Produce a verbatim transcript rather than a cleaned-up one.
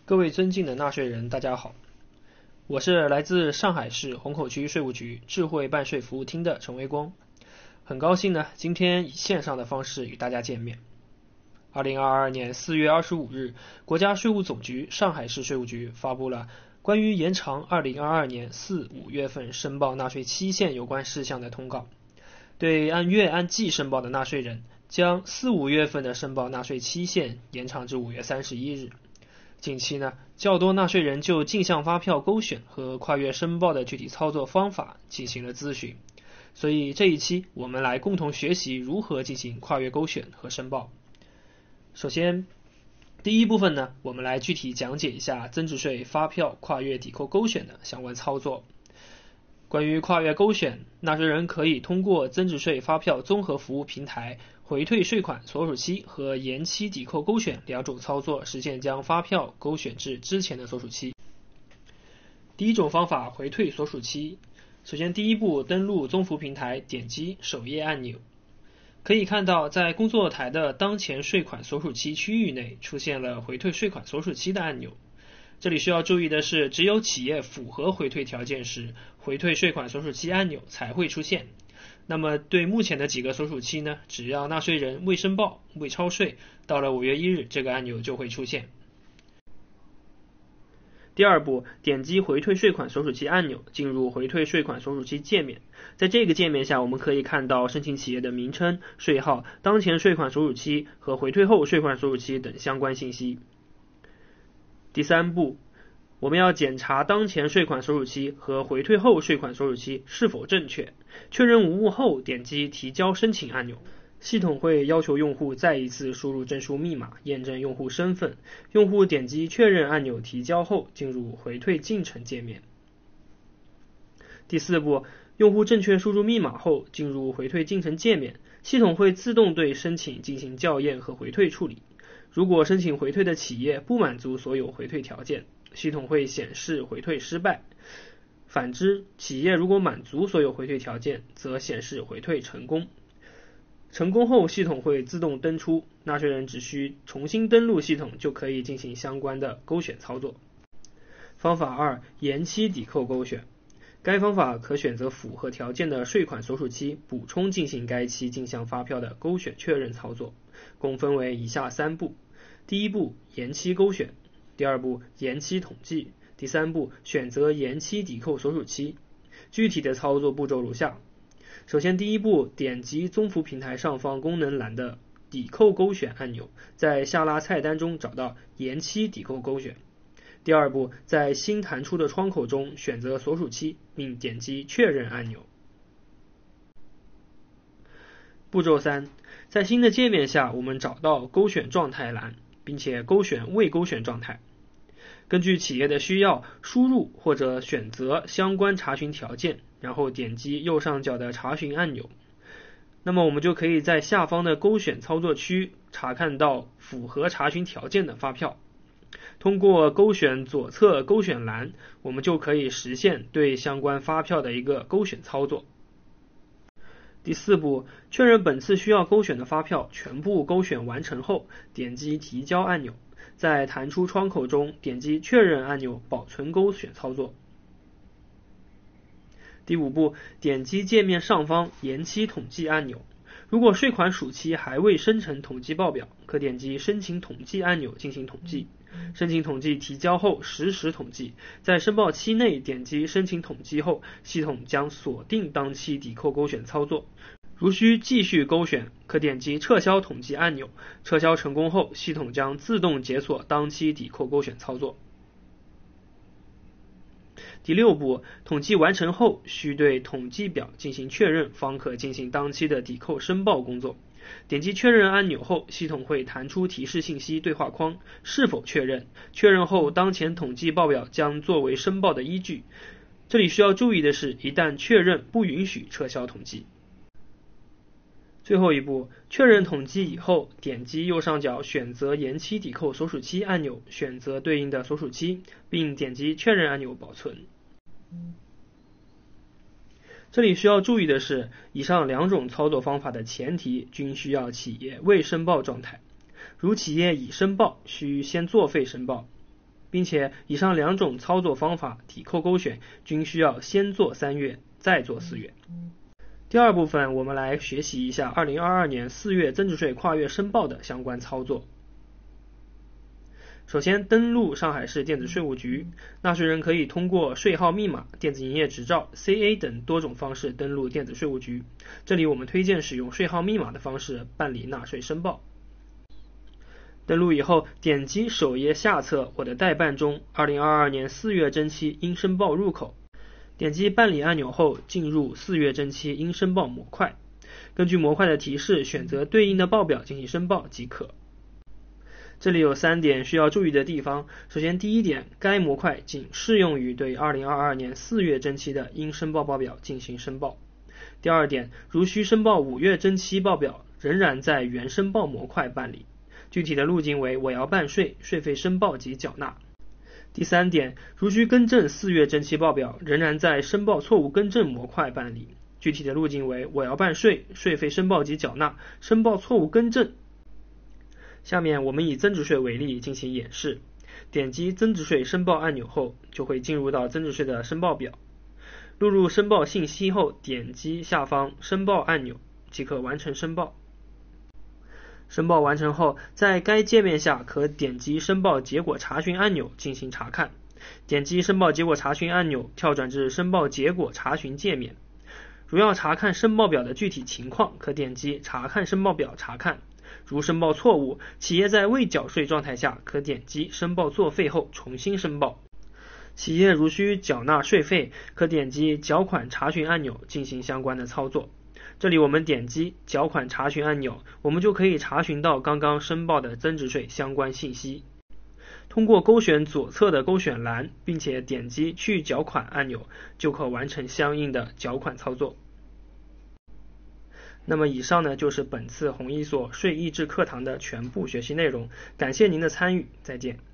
各位尊敬的纳税人，大家好，我是来自上海市虹口区税务局智慧办税服务厅的陈维光，很高兴呢，今天以线上的方式与大家见面。二零二二年四月二十五日，国家税务总局上海市税务局发布了关于延长二零二二年四五月份申报纳税期限有关事项的通告，对按月按季申报的纳税人，将四五月份的申报纳税期限延长至五月三十一日。近期呢，较多纳税人就进项发票勾选和跨越申报的具体操作方法进行了咨询，所以这一期我们来共同学习如何进行跨越勾选和申报。首先，第一部分呢，我们来具体讲解一下增值税发票跨越抵扣勾选的相关操作。关于跨越勾选，纳税人可以通过增值税发票综合服务平台回退税款所属期和延期抵扣勾选两种操作，实现将发票勾选至之前的所属期。第一种方法，回退所属期。首先第一步，登录综服平台，点击首页按钮，可以看到在工作台的当前税款所属期区域内出现了回退税款所属期的按钮。这里需要注意的是，只有企业符合回退条件时，回退税款所属期按钮才会出现。那么对目前的几个所属期呢，只要纳税人未申报、未超税，到了五月一日，这个按钮就会出现。第二步，点击回退税款所属期按钮，进入回退税款所属期界面。在这个界面下，我们可以看到申请企业的名称、税号、当前税款所属期和回退后税款所属期等相关信息。第三步，我们要检查当前税款所属期和回退后税款所属期是否正确，确认无误后点击提交申请按钮。系统会要求用户再一次输入证书密码，验证用户身份。用户点击确认按钮提交后，进入回退进程界面。第四步，用户正确输入密码后，进入回退进程界面，系统会自动对申请进行校验和回退处理。如果申请回退的企业不满足所有回退条件，系统会显示回退失败。反之，企业如果满足所有回退条件，则显示回退成功。成功后，系统会自动登出，纳税人只需重新登录系统就可以进行相关的勾选操作。方法二，延期抵扣勾选。该方法可选择符合条件的税款所属期，补充进行该期进项发票的勾选确认操作，共分为以下三步。第一步，延期勾选；第二步，延期统计；第三步，选择延期抵扣所属期。具体的操作步骤如下。首先第一步，点击综服平台上方功能栏的抵扣勾选按钮，在下拉菜单中找到延期抵扣勾选。第二步，在新弹出的窗口中选择所属期，并点击确认按钮。步骤三，在新的界面下，我们找到勾选状态栏，并且勾选未勾选状态。根据企业的需要，输入或者选择相关查询条件，然后点击右上角的查询按钮。那么我们就可以在下方的勾选操作区查看到符合查询条件的发票。通过勾选左侧勾选栏，我们就可以实现对相关发票的一个勾选操作。第四步，确认本次需要勾选的发票全部勾选完成后，点击提交按钮，在弹出窗口中点击确认按钮，保存勾选操作。第五步，点击界面上方延期统计按钮。如果税款属期还未生成统计报表，可点击申请统计按钮进行统计。申请统计提交后实时统计，在申报期内点击申请统计后，系统将锁定当期抵扣勾选操作。如需继续勾选，可点击撤销统计按钮，撤销成功后，系统将自动解锁当期抵扣勾选操作。第六步，统计完成后，需对统计表进行确认，方可进行当期的抵扣申报工作。点击确认按钮后，系统会弹出提示信息对话框，是否确认？确认后，当前统计报表将作为申报的依据。这里需要注意的是，一旦确认，不允许撤销统计。最后一步，确认统计以后，点击右上角选择延期抵扣所属期按钮，选择对应的所属期，并点击确认按钮保存。这里需要注意的是，以上两种操作方法的前提均需要企业未申报状态。如企业已申报，需先作废申报， 并且以上两种操作方法抵扣勾选均需要先做三月再做四月。第二部分我们来学习一下二零二二年四月增值税跨越申报的相关操作。首先，登录上海市电子税务局，纳税人可以通过税号密码、电子营业执照、C A 等多种方式登录电子税务局。这里我们推荐使用税号密码的方式办理纳税申报。登录以后，点击首页下侧我的待办中二零二二年四月征期应申报入口，点击办理按钮后进入四月征期应申报模块，根据模块的提示选择对应的报表进行申报即可。这里有三点需要注意的地方。首先，第一点，该模块仅适用于对二零二二年四月征期的应申报报表进行申报。第二点，如需申报五月征期报表，仍然在原申报模块办理，具体的路径为我要办税、税费申报及缴纳。第三点，如需更正四月征期报表，仍然在申报错误更正模块办理，具体的路径为我要办税、税费申报及缴纳、申报错误更正。下面我们以增值税为例进行演示。点击增值税申报按钮后，就会进入到增值税的申报表。录入申报信息后，点击下方申报按钮即可完成申报。申报完成后，在该界面下可点击申报结果查询按钮进行查看。点击申报结果查询按钮，跳转至申报结果查询界面。如要查看申报表的具体情况，可点击查看申报表查看。如申报错误，企业在未缴税状态下，可点击申报作废后重新申报。企业如需缴纳税费，可点击缴款查询按钮进行相关的操作。这里我们点击缴款查询按钮，我们就可以查询到刚刚申报的增值税相关信息。通过勾选左侧的勾选栏，并且点击去缴款按钮，就可完成相应的缴款操作。那么以上呢，就是本次弘一所税益智课堂的全部学习内容，感谢您的参与，再见。